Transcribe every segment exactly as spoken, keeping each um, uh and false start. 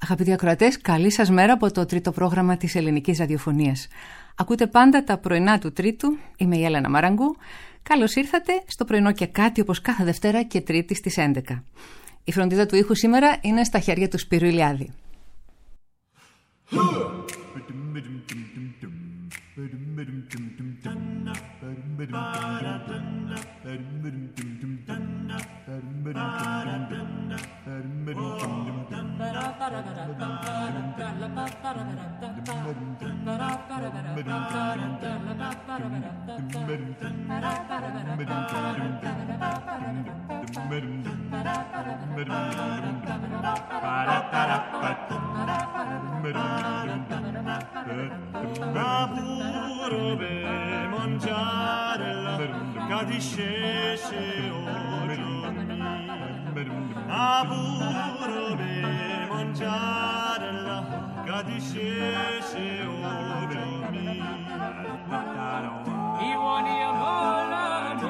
Αγαπητοί ακροατές, καλή σας μέρα από το τρίτο πρόγραμμα της Ελληνικής Ραδιοφωνίας. Ακούτε πάντα τα πρωινά του Τρίτου, είμαι η Έλενα Μαραγκού. Καλώς ήρθατε στο πρωινό και κάτι, όπως κάθε Δευτέρα και Τρίτη στις έντεκα. Η φροντίδα του ήχου σήμερα είναι στα χέρια του Σπύρου Ηλιάδη. Auguro per mangiare la cadiscese oggi. Auguro per mangiare la cadiscese oggi. I buoni amola,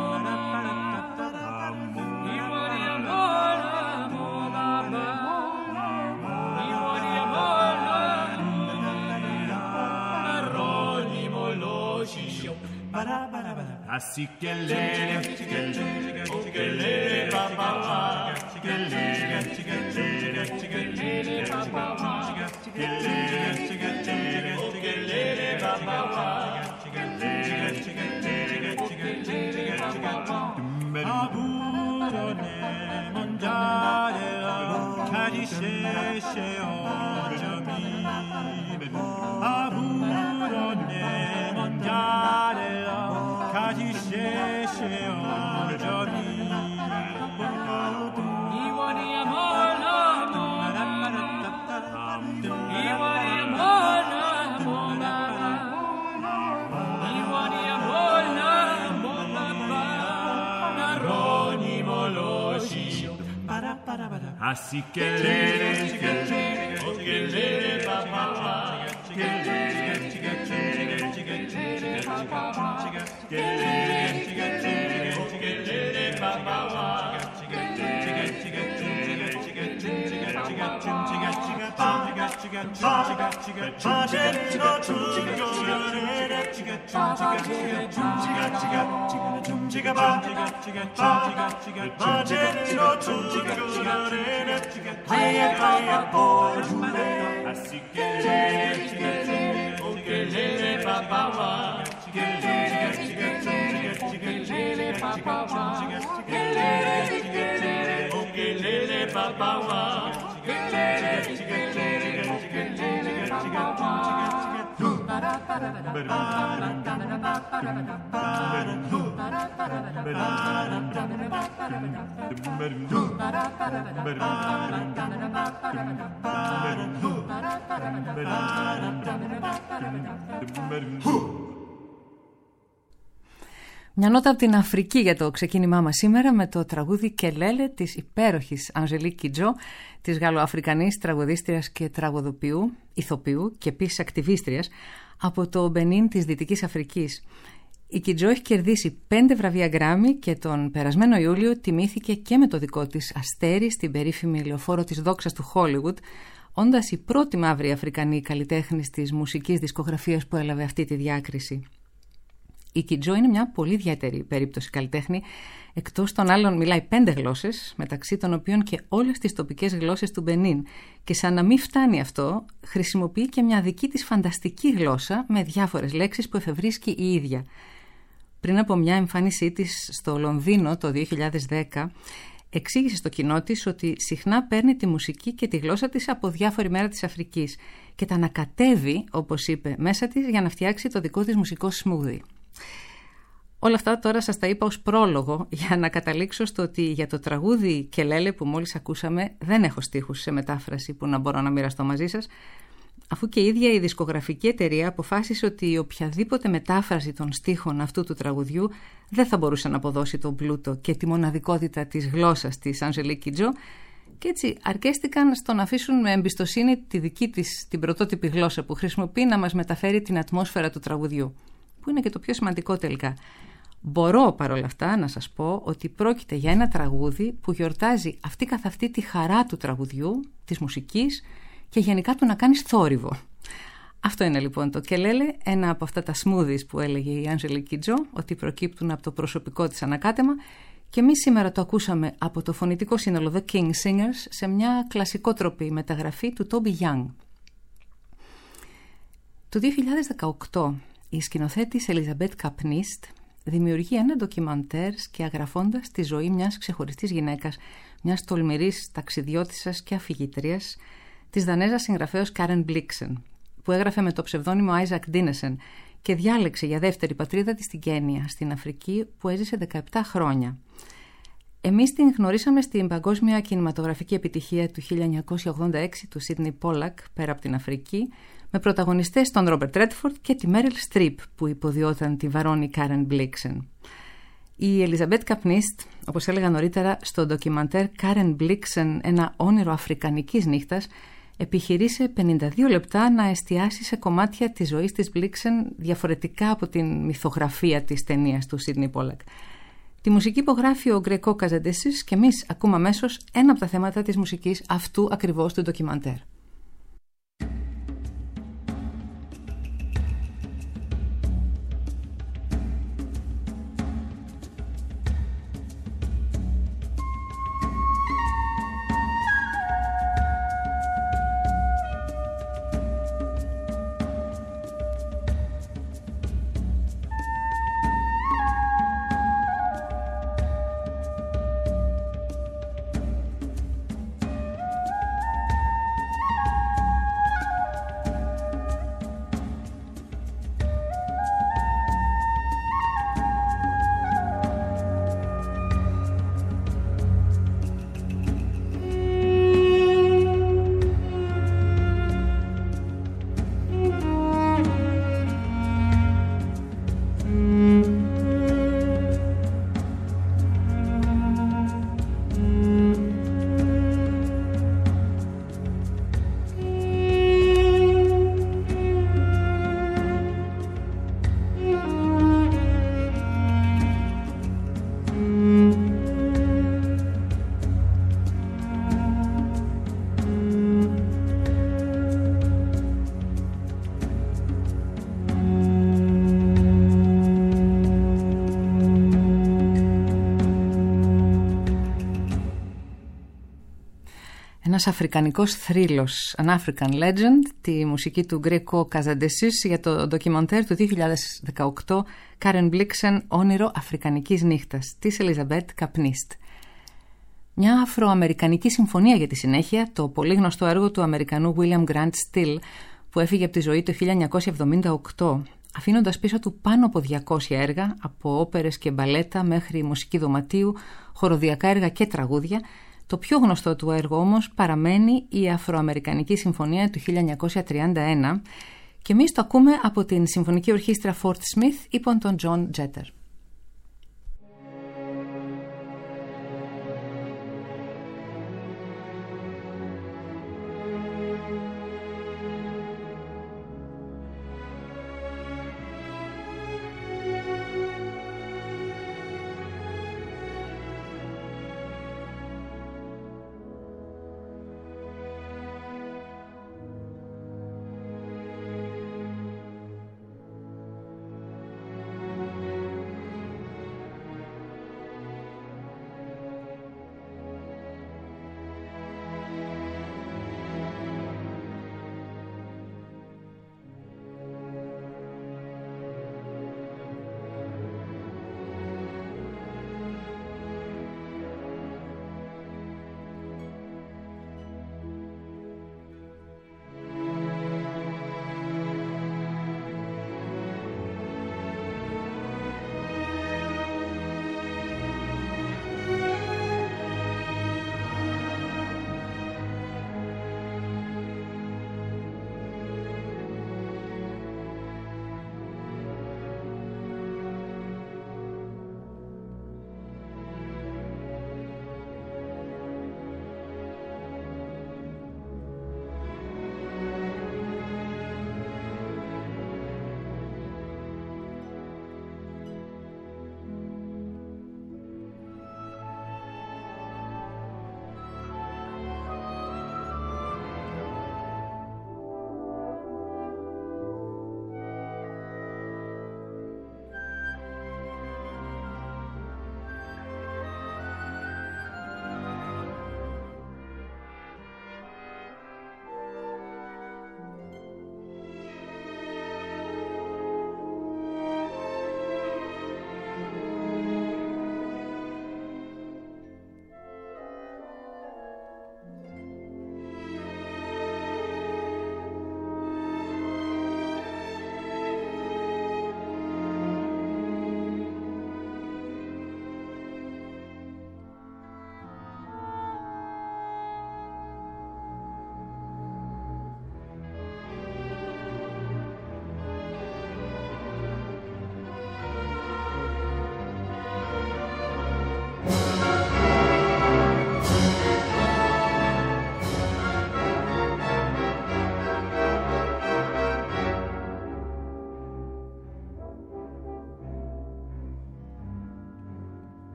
i buoni amola, mamma. I buoni amola, arrogli molosci. Así que le, que le, que le, papá, que le, que le, que le, papá, que le, que le, papá, que le, papá. Auguro ne mangiare la cadiscese oggi. Auguro ne mangiare la cadiscese oggi. I buoni amola, i buoni amola, i buoni amola, narroni molosci. Así que le, que le, que le, papá, que le, que le, que le, papá. Así que le, que le, papá, que le, que le, papá, que le, papá, Μια νότα από την Αφρική για το ξεκίνημά μας σήμερα με το τραγούδι «Κελέλε» της υπέροχης Ανζελίκ Κιτζό, της γαλλοαφρικανής τραγουδίστριας και τραγουδοποιού, ηθοποιού και επίσης ακτιβίστριας από το Μπενίν της Δυτικής Αφρικής. Η Κιτζό έχει κερδίσει πέντε βραβεία Γκράμι και τον περασμένο Ιούλιο τιμήθηκε και με το δικό της αστέρι στην περίφημη λεωφόρο της δόξας του Χόλιγουντ, όντας η πρώτη μαύρη Αφρικανή καλλιτέχνης της μουσικής δισκογραφίας που έλαβε αυτή τη διάκριση. Η Κιτζό είναι μια πολύ ιδιαίτερη περίπτωση καλλιτέχνη. Εκτός των άλλων μιλάει πέντε γλώσσες, μεταξύ των οποίων και όλες τις τοπικές γλώσσες του Μπενίν. Και σαν να μην φτάνει αυτό, χρησιμοποιεί και μια δική της φανταστική γλώσσα με διάφορες λέξεις που εφευρίσκει η ίδια. Πριν από μια εμφάνισή της στο Λονδίνο το δύο χιλιάδες δέκα, εξήγησε στο κοινό της ότι συχνά παίρνει τη μουσική και τη γλώσσα της από διάφορη μέρα της Αφρικής και τα ανακατεύει, όπως είπε, μέσα της για να φτιάξει το δικό της μουσικό σμούδι. Όλα αυτά τώρα σας τα είπα ως πρόλογο για να καταλήξω στο ότι για το τραγούδι «Κελέλε» που μόλις ακούσαμε δεν έχω στίχους σε μετάφραση που να μπορώ να μοιραστώ μαζί σας, αφού και η ίδια η δισκογραφική εταιρεία αποφάσισε ότι οποιαδήποτε μετάφραση των στίχων αυτού του τραγουδιού δεν θα μπορούσε να αποδώσει τον πλούτο και τη μοναδικότητα της γλώσσας της Ανζελίκ Κιτζό, και έτσι αρκέστηκαν στο να αφήσουν με εμπιστοσύνη τη δική της την πρωτότυπη γλώσσα που χρησιμοποιεί να μας μεταφέρει την ατμόσφαιρα του τραγουδιού, που είναι και το πιο σημαντικό τελικά. Μπορώ παρόλα αυτά να σας πω ότι πρόκειται για ένα τραγούδι που γιορτάζει αυτή καθ' αυτή τη χαρά του τραγουδιού, της μουσικής και γενικά του να κάνεις θόρυβο. Αυτό είναι λοιπόν το κελέλε, ένα από αυτά τα smoothies που έλεγε η Angelique Kidjo, ότι προκύπτουν από το προσωπικό της ανακάτεμα, και εμείς σήμερα το ακούσαμε από το φωνητικό σύνολο The King Singers σε μια κλασικότροπη μεταγραφή του Toby Young. Το δύο χιλιάδες δεκαοκτώ η σκηνοθέτης Ελιζαμπέτ Καπνίστ δημιουργεί ένα ντοκιμαντέρ σκιαγραφώντας τη ζωή μιας ξεχωριστής γυναίκας, μιας τολμηρής ταξιδιώτισσας και αφηγήτριας, της Δανέζας συγγραφέως Karen Blixen, που έγραφε με το ψευδόνυμο Isaac Dinesen και διάλεξε για δεύτερη πατρίδα της την Κένια, στην Αφρική, που έζησε δεκαεπτά χρόνια. Εμείς την γνωρίσαμε στην παγκόσμια κινηματογραφική επιτυχία του χίλια εννιακόσια ογδόντα έξι του Σίδνεϊ Πόλακ, πέρα από την Αφρική, με πρωταγωνιστές τον Ρόμπερτ Ρέντφορντ και τη Μέριλ Στριπ, που υποδιόταν τη βαρώνη Karen Blixen. Η Ελιζαμπέτ Καπνίστ, όπως έλεγα νωρίτερα, στο ντοκιμαντέρ Karen Blixen, ένα όνειρο αφρικανικής νύχτας, επιχειρεί σε πενήντα δύο λεπτά να εστιάσει σε κομμάτια της ζωής της Blixen διαφορετικά από την μυθογραφία της ταινίας του Σίδνεϊ Πόλακ. Τη μουσική υπογράφει ο Γκρεκό Καζαντεσίς και εμείς ακούμε αμέσως ένα από τα θέματα της μουσικής αυτού ακριβώς του ντοκιμαντέρ. Ένας αφρικανικός θρύλος, An African Legend, τη μουσική του Γκρεκό Καζαντεσίς για το ντοκιμαντέρ του δύο χιλιάδες δεκαοκτώ Karen Blixen, όνειρο αφρικανικής νύχτας, της Ελιζαμπέτ Καπνίστ. Μια αφροαμερικανική συμφωνία για τη συνέχεια, το πολύ γνωστό έργο του Αμερικανού William Grant Still, που έφυγε από τη ζωή το χίλια εννιακόσια εβδομήντα οκτώ, αφήνοντας πίσω του πάνω από διακόσια έργα, από όπερες και μπαλέτα μέχρι μουσική δωματίου, χοροδιακά έργα και τραγούδια. Το πιο γνωστό του έργο όμως παραμένει η Αφροαμερικανική Συμφωνία του χίλια εννιακόσια τριάντα ένα και εμείς το ακούμε από την Συμφωνική Ορχήστρα Fort Smith υπό τον John Jeter.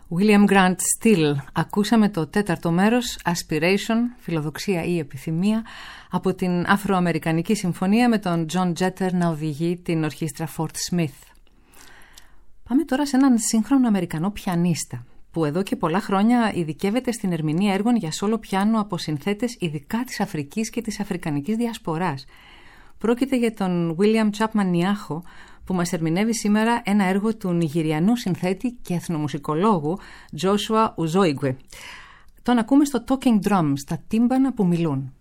William Grant Still. Ακούσαμε το τέταρτο μέρος, Aspiration, φιλοδοξία ή επιθυμία, από την Αφροαμερικανική Συμφωνία με τον John Jeter να οδηγεί την ορχήστρα Fort Smith. Πάμε τώρα σε έναν σύγχρονο Αμερικανό πιανίστα, που εδώ και πολλά χρόνια ειδικεύεται στην ερμηνεία έργων για σόλο πιάνο από συνθέτες ειδικά της Αφρικής και της Αφρικανικής Διασποράς. Πρόκειται για τον William Chapman Nyako, που μας ερμηνεύει σήμερα ένα έργο του Νιγηριανού συνθέτη και εθνομουσικολόγου Joshua Uzoigwe. Τον ακούμε στο Talking Drum, στα τύμπανα που μιλούν.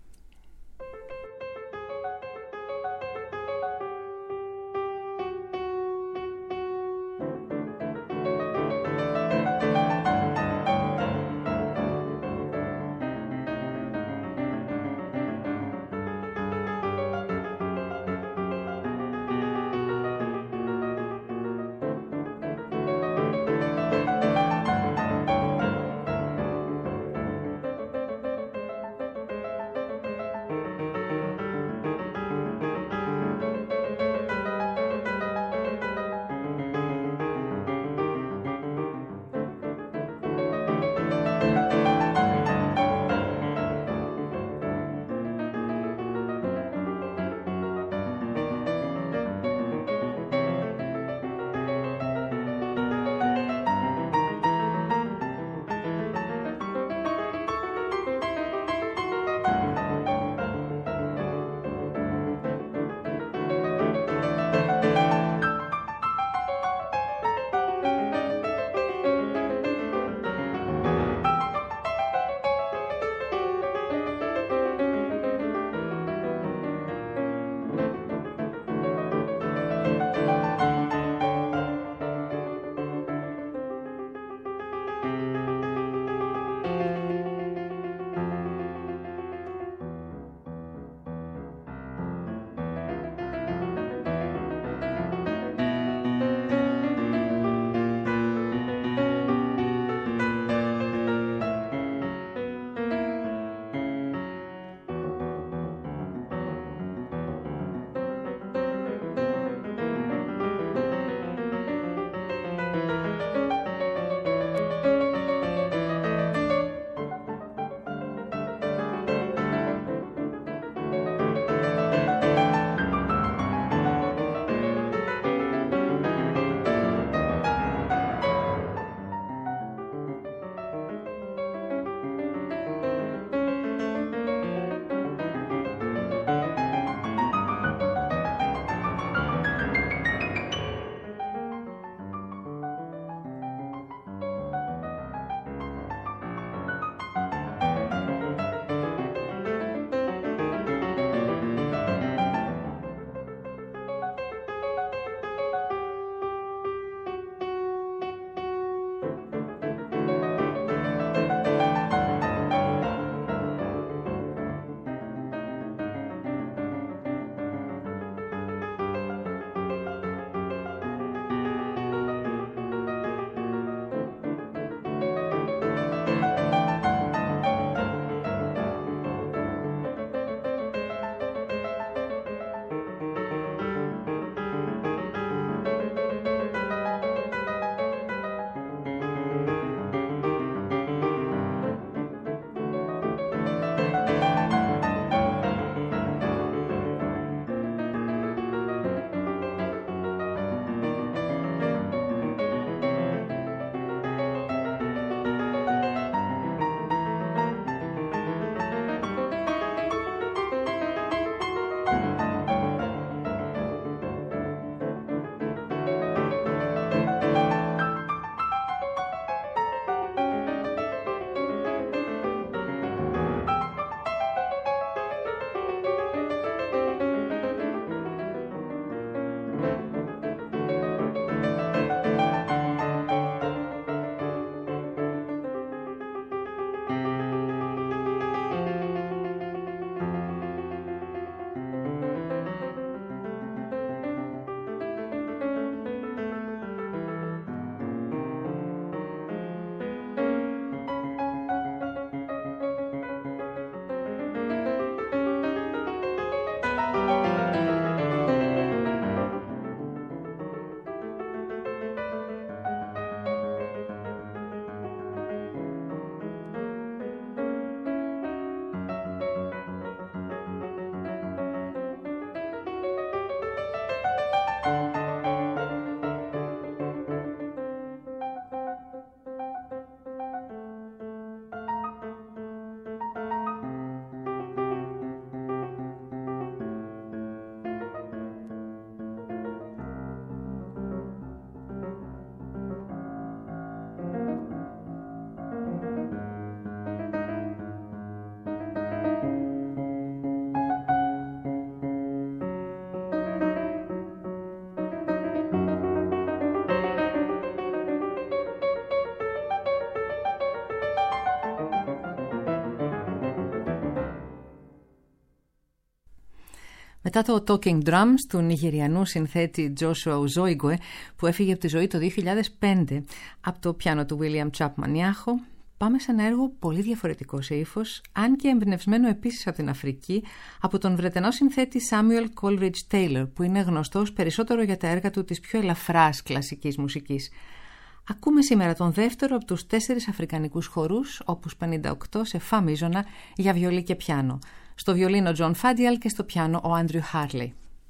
Μετά το Talking Drums του Νιγηριανού συνθέτη Joshua Uzoigwe, που έφυγε από τη ζωή το δύο χιλιάδες πέντε από το πιάνο του William Chapman Nyako, πάμε σε ένα έργο πολύ διαφορετικό σε ύφος, αν και εμπνευσμένο επίσης από την Αφρική, από τον Βρετανό συνθέτη Samuel Coleridge Taylor, που είναι γνωστός περισσότερο για τα έργα του της πιο ελαφράς κλασικής μουσικής. Ακούμε σήμερα τον δεύτερο από τους τέσσερις αφρικανικούς χορούς, όπους πενήντα οκτώ, σε φα μείζωνα για βιολί και πιάνο. Στο βιολίνο John Fadial και στο πιάνο ο Andrew Harley.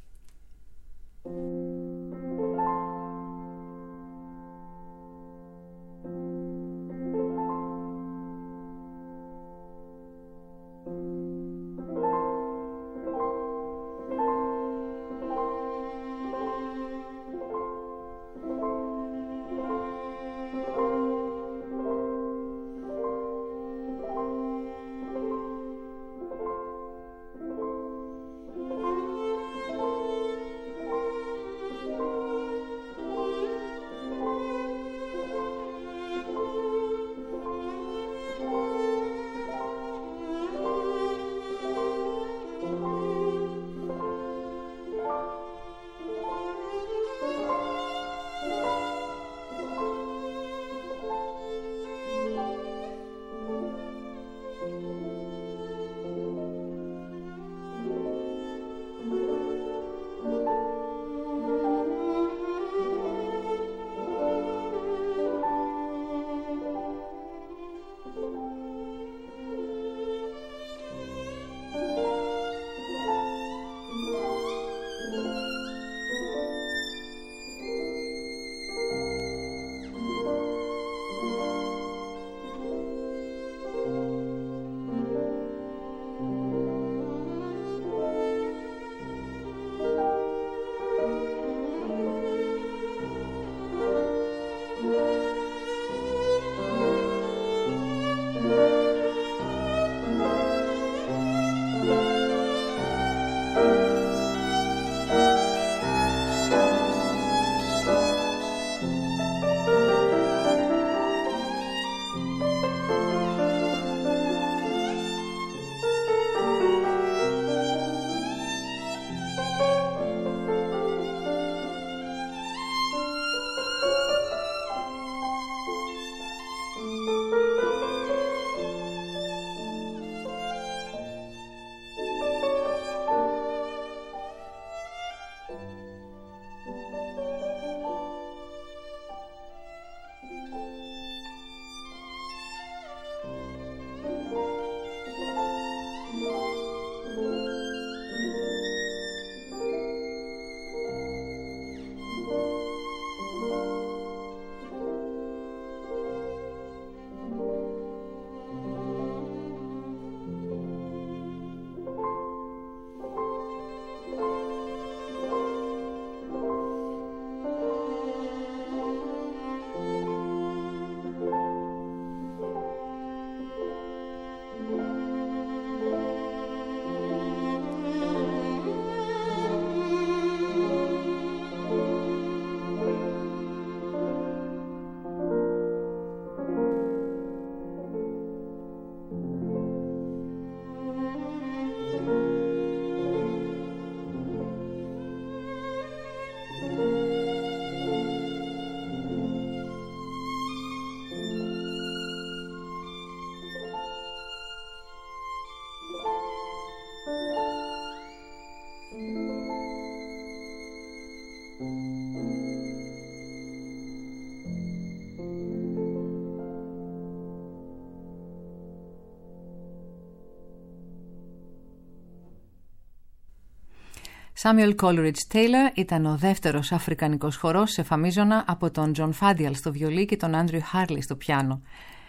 Samuel Coleridge Taylor ήταν ο δεύτερος αφρικανικός χορός σε φα μείζωνα από τον John Fadial στο βιολί και τον Andrew Harley στο πιάνο.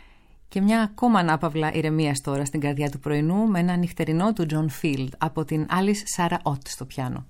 Και μια ακόμα ανάπαυλα ηρεμίας τώρα στην καρδιά του πρωινού με ένα νυχτερινό του John Field από την Alice Sarah Ott στο πιάνο.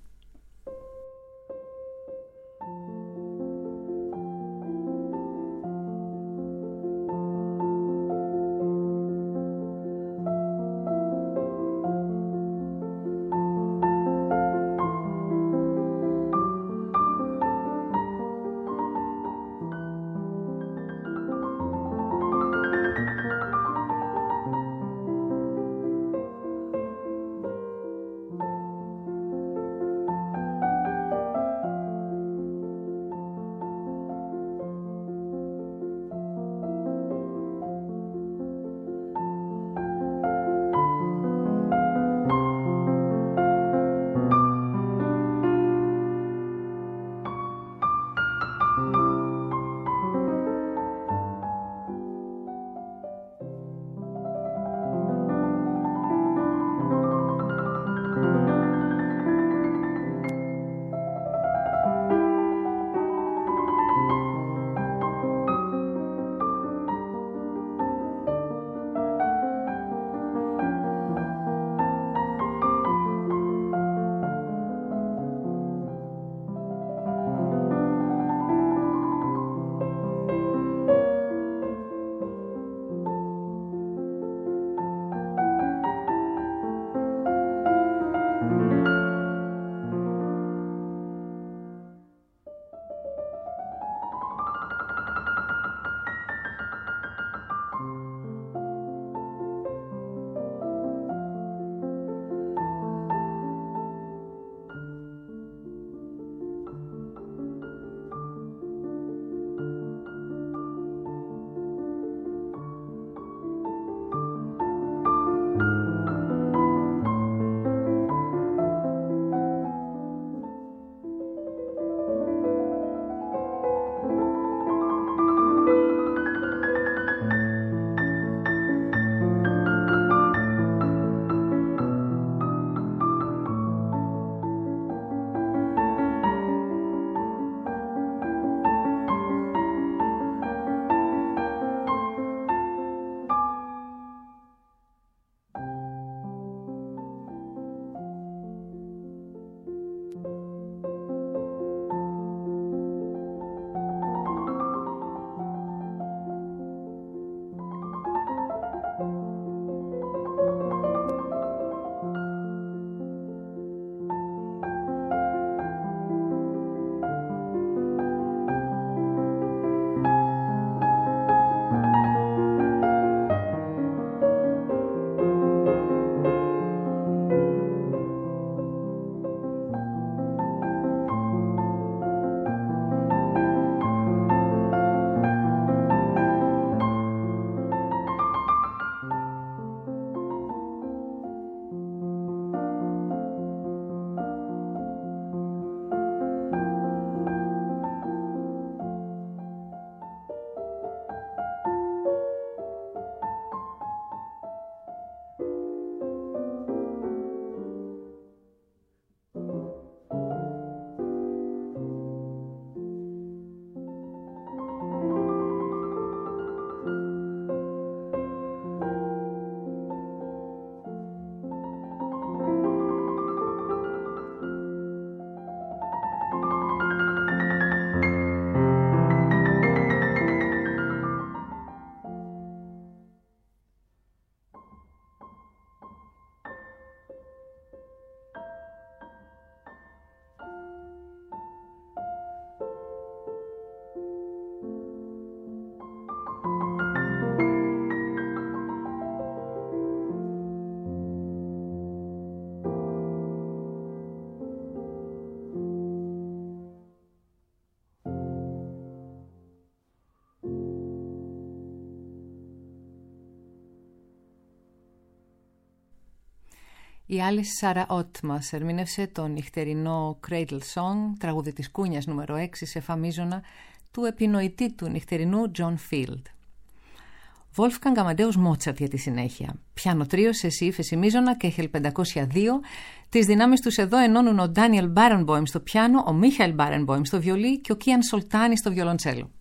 Η άλλη Σάρα Ότ μας ερμήνευσε το νυχτερινό Cradle Song, τραγούδι της Κούνιας νούμερο έξι σε φαμίζωνα του επινοητή του νυχτερινού John Field. Wolfgang Amadeus Mozart για τη συνέχεια. Πιάνο τρίο σε σι ύφεση μείζωνα και Κέχελ πεντακόσια δύο. Τις δυνάμεις τους εδώ ενώνουν ο Daniel Barenboim στο πιάνο, ο Michael Barenboim στο βιολί και ο Kian Soltani στο βιολοντσέλο.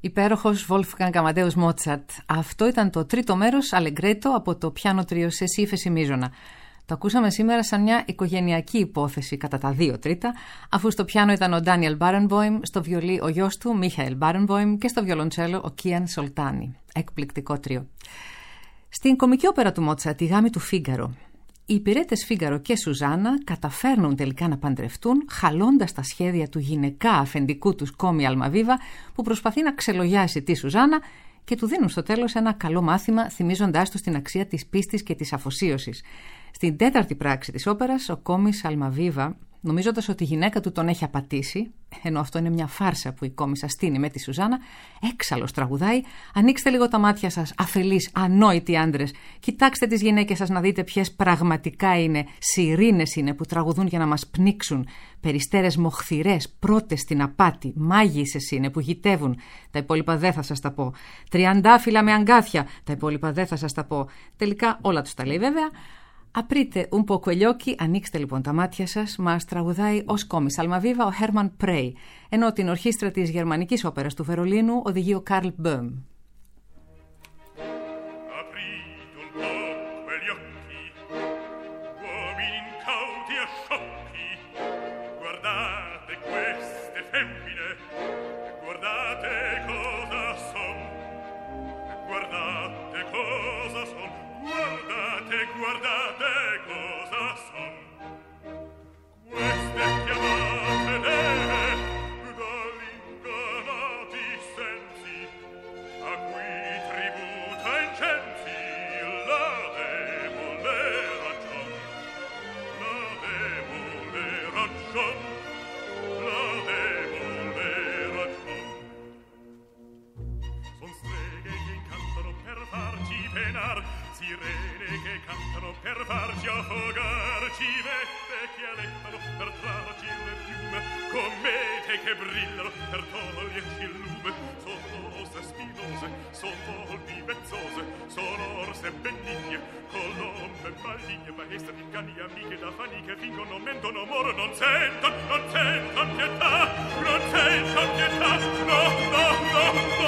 Υπέροχος Wolfgang Amadeus Mozart. Αυτό ήταν το τρίτο μέρος, Αλεγκρέτο, από το πιάνο τρίο σε σι ύφεση μείζωνα. Το ακούσαμε σήμερα σαν μια οικογενειακή υπόθεση κατά τα δύο τρίτα, αφού στο πιάνο ήταν ο Ντάνιελ Μπάρενμποιμ, στο βιολί ο γιος του Μίχαελ Μπάρενμποιμ και στο βιολοντσέλο ο Κίαν Σολτάνι. Εκπληκτικό τρίο. Στην κομική όπερα του Μότσαρτ, η Γάμη του Φίγκαρο, οι υπηρέτες Φίγκαρο και Σουζάνα καταφέρνουν τελικά να παντρευτούν, χαλώντας τα σχέδια του γυναικά αφεντικού τους Κόμι Αλμαβίβα, που προσπαθεί να ξελογιάσει τη Σουζάνα, και του δίνουν στο τέλος ένα καλό μάθημα, θυμίζοντάς του την αξία της πίστης και της αφοσίωσης. Στην τέταρτη πράξη της όπερας, ο Κόμις Αλμαβίβα, νομίζοντας ότι η γυναίκα του τον έχει απατήσει, ενώ αυτό είναι μια φάρσα που η Κόμις στείνει με τη Σουζάνα, έξαλλος τραγουδάει: «Ανοίξτε λίγο τα μάτια σας, αφελείς, ανόητοι άντρες. Κοιτάξτε τις γυναίκες σας να δείτε ποιες πραγματικά είναι. Σιρήνες είναι που τραγουδούν για να μας πνίξουν. Περιστέρες μοχθηρές, πρώτες στην απάτη. Μάγισσες είναι που γητεύουν. Τα υπόλοιπα δεν θα σας τα πω. Τριαντάφυλλα με αγκάθια. Τα υπόλοιπα δεν θα σας τα πω». Τελικά όλα τους τα λέει βέβαια. Απρίτε un poco gli occhi, ανοίξτε λοιπόν τα μάτια σας, μας τραγουδάει ως Κόμις Αλμαβίβα ο Hermann Prey, ενώ την ορχήστρα της Γερμανικής Όπερας του Βερολίνου οδηγεί ο Karl Böhm. Guardate cosa son, queste chiamate nere dall'ingannati sensi, a cui tributa incensi la debole ragion, la debole ragion, la debole ragion. Son streghe che incantano per farci penar, sirene che cantano per farci affogar, civette che alettano per trarci le piume, comete che brillano per toglierci il lume. Sono rose spinose, sono volpi vezzose, sono orse benigne, colombe maligne, maestre di cani amiche da fani che fingono, mentono, amore, non sentono, non sentono pietà, non sentono pietà, no, no, no, no.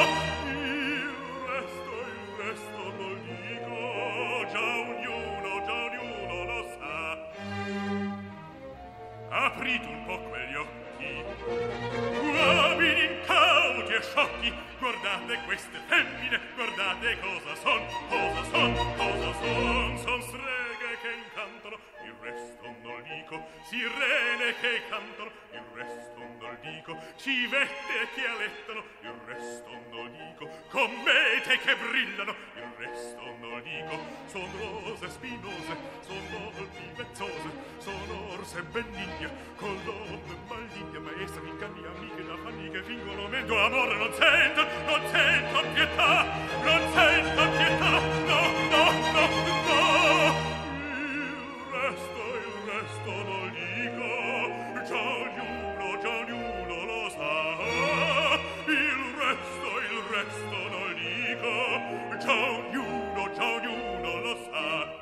Aprite un po' quegli occhi, uomini incauti e sciocchi, guardate queste femmine, guardate cosa son, cosa son, cosa son, son streghe che incantano, il resto non dico, sirene che cantano, il resto non dico, civette che alettano, il resto non dico, comete che brillano, il resto non dico, son rose spinose, son volpi vezzose, sono orse benigne, colombe maligne, maestre di cani amiche da fanni che fingono, mento, amore, non sento, non sento pietà, non sento pietà, no, no, no, no. Il resto, il resto non dico, già ognuno, già ognuno lo sa. Il resto, il resto non dico, già ognuno, già ognuno lo sa.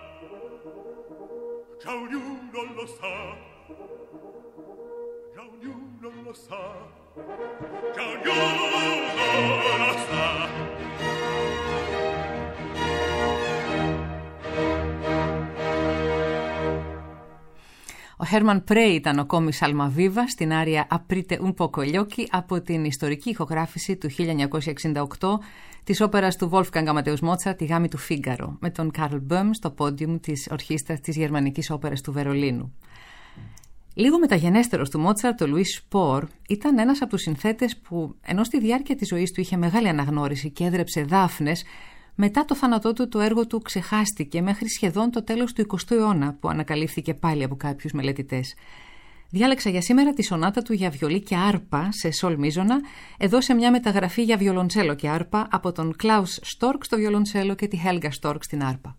Già ognuno lo sa. Già ognuno lo sa. Già ognuno lo sa. Ο Hermann Prey ήταν ο Κόμις Αλμαβίβα στην άρια «Aprite un poco gli occhi» από την ιστορική ηχογράφηση του χίλια εννιακόσια εξήντα οκτώ της όπερας του Wolfgang Amadeus Mozart, «Η Γάμη του Φίγκαρο», με τον Karl Böhm στο πόντιουμ της ορχήστρας της Γερμανικής Όπερας του Βερολίνου. Λίγο μεταγενέστερος του Μότσαρτ, ο Λουίς Σπορ, ήταν ένας από τους συνθέτες που, ενώ στη διάρκεια της ζωής του είχε μεγάλη αναγνώριση και έδρεψε δάφνες, μετά το θάνατό του το έργο του ξεχάστηκε μέχρι σχεδόν το τέλος του εικοστού αιώνα, που ανακαλύφθηκε πάλι από κάποιους μελετητές. Διάλεξα για σήμερα τη σονάτα του για βιολί και άρπα σε σολ μείζωνα, εδώ σε μια μεταγραφή για βιολοντσέλο και άρπα από τον Klaus Storck στο βιολοντσέλο και τη Helga Storck στην άρπα.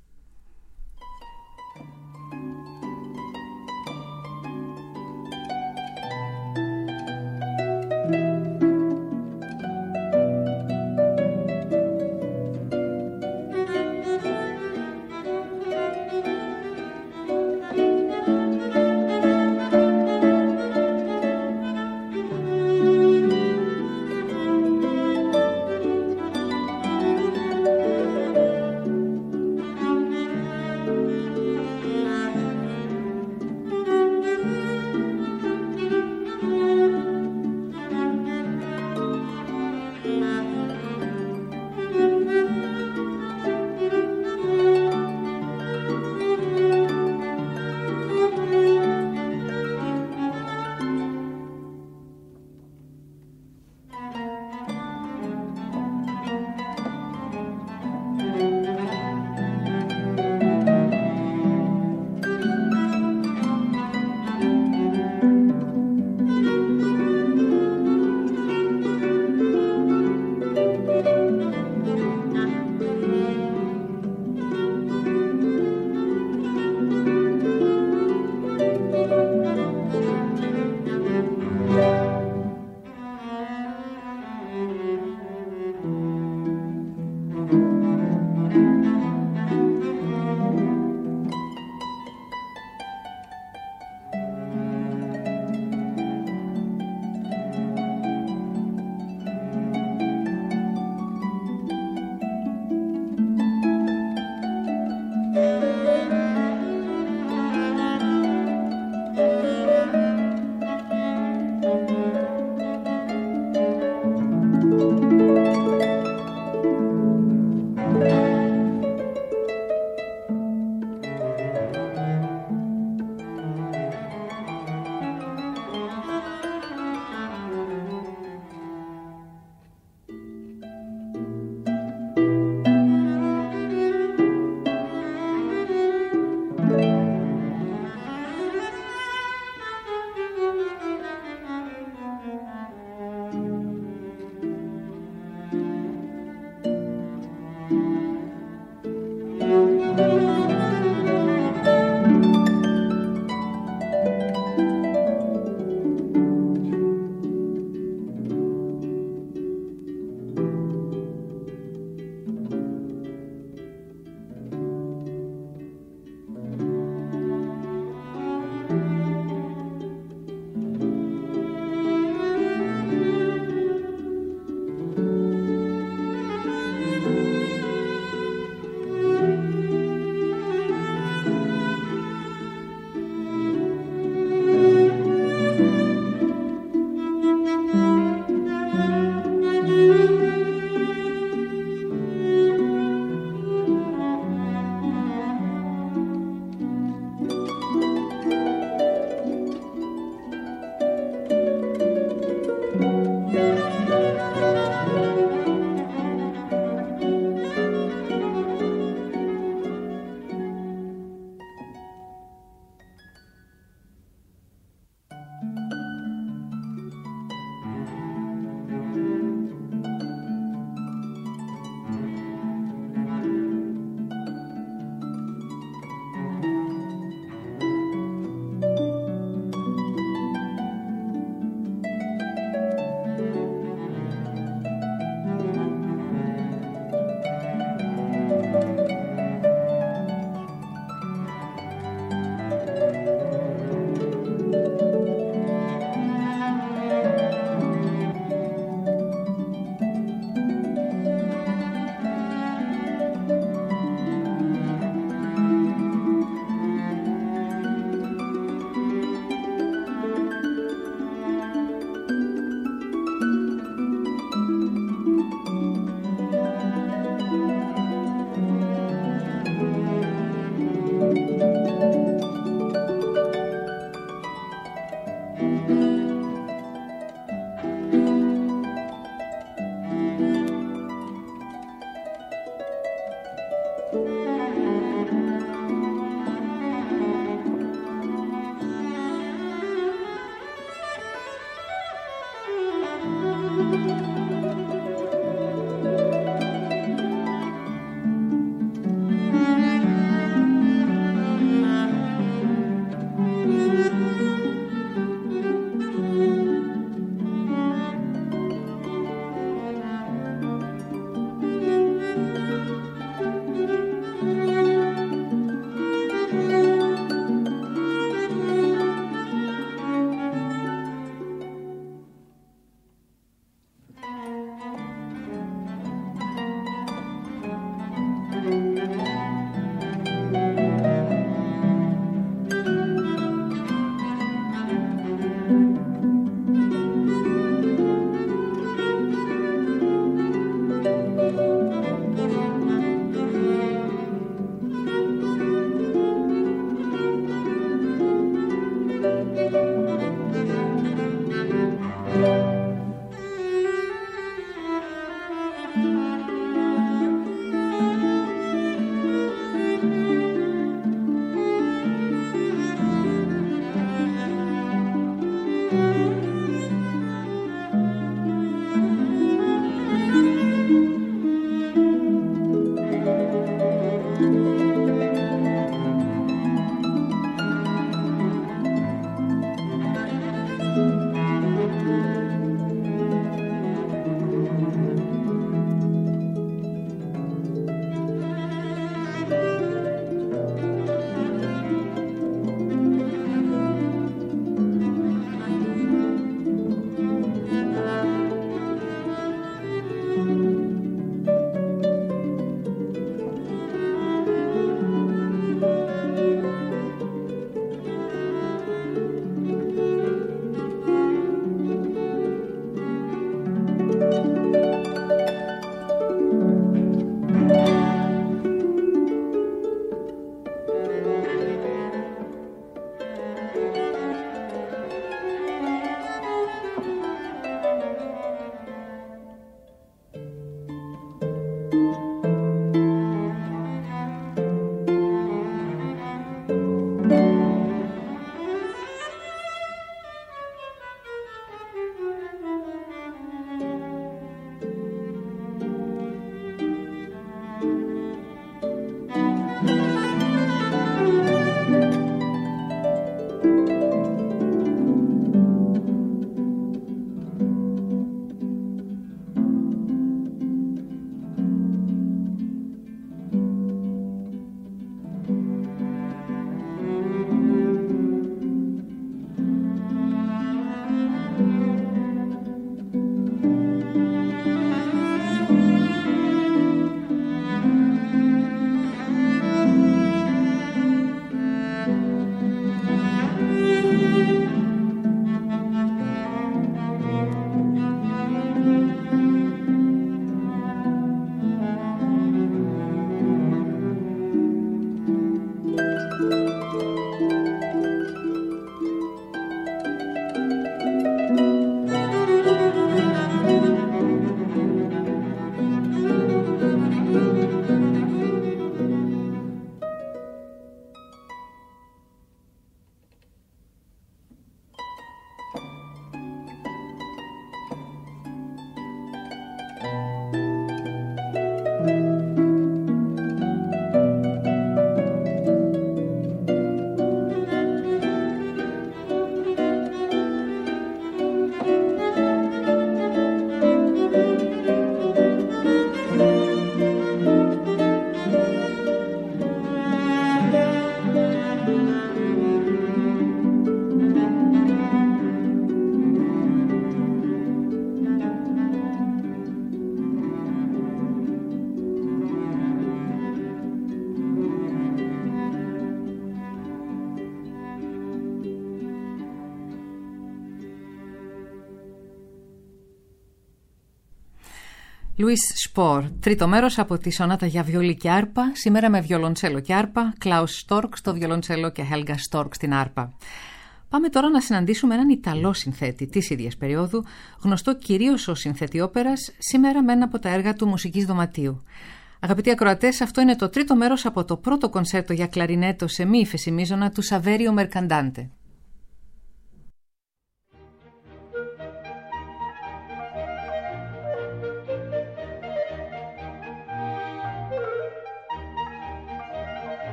Λουίς Σπορ, τρίτο μέρος από τη σονάτα για βιολί και άρπα, σήμερα με βιολοντσέλο και άρπα, Κλάους Στόρκ στο βιολοντσέλο και Χέλγα Στόρκ στην άρπα. Πάμε τώρα να συναντήσουμε έναν Ιταλό συνθέτη της ίδιας περίοδου, γνωστό κυρίως ως συνθέτη όπερας, σήμερα με ένα από τα έργα του μουσικής δωματίου. Αγαπητοί ακροατές, αυτό είναι το τρίτο μέρος από το πρώτο κονσέρτο για κλαρινέτο σε μη ύφεση του Σαβέριο Μερκαντάντε.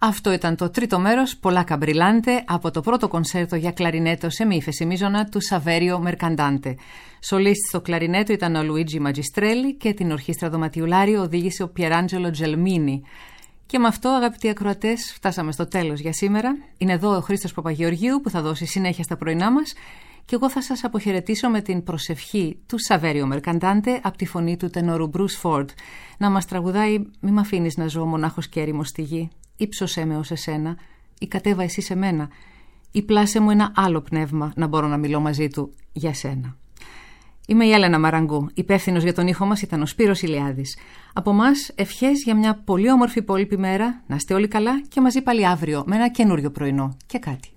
Αυτό ήταν το τρίτο μέρος, Polacca Brillante, από το πρώτο κονσέρτο για κλαρινέτο σε μη ύφεση του Σαβέριο Μερκαντάντε. Σολίστ στο κλαρινέτο ήταν ο Λουίτζι Μαγιστρέλη και την ορχήστρα δωματιουλάριο οδήγησε ο Πιεράντζελο Τζελμίνι. Και με αυτό, αγαπητοί ακροατές, φτάσαμε στο τέλος για σήμερα. Είναι εδώ ο Χρήστος Παπαγεωργίου που θα δώσει συνέχεια στα πρωινά μας και εγώ θα σας αποχαιρετήσω με την προσευχή του Σαβέριο Μερκαντάντε από τη φωνή του τενόρου Μπρους Φόρντ. Να μας τραγουδάει «Μη μ' αφήνεις να ζω μονάχος και έρημος στη γη», «Ήψωσέ με ως εσένα» ή «Κατέβα εσύ σε μένα» ή «Πλάσε μου ένα άλλο πνεύμα να μπορώ να μιλώ μαζί του για σένα». Είμαι η Έλενα Μαραγκού. Υπεύθυνος για τον ήχο μας ήταν ο Σπύρος Ηλιάδης. Από μας ευχές για μια πολύ όμορφη υπόλοιπη μέρα. Να είστε όλοι καλά και μαζί πάλι αύριο με ένα καινούριο πρωινό και κάτι.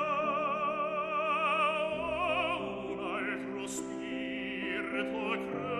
Spirito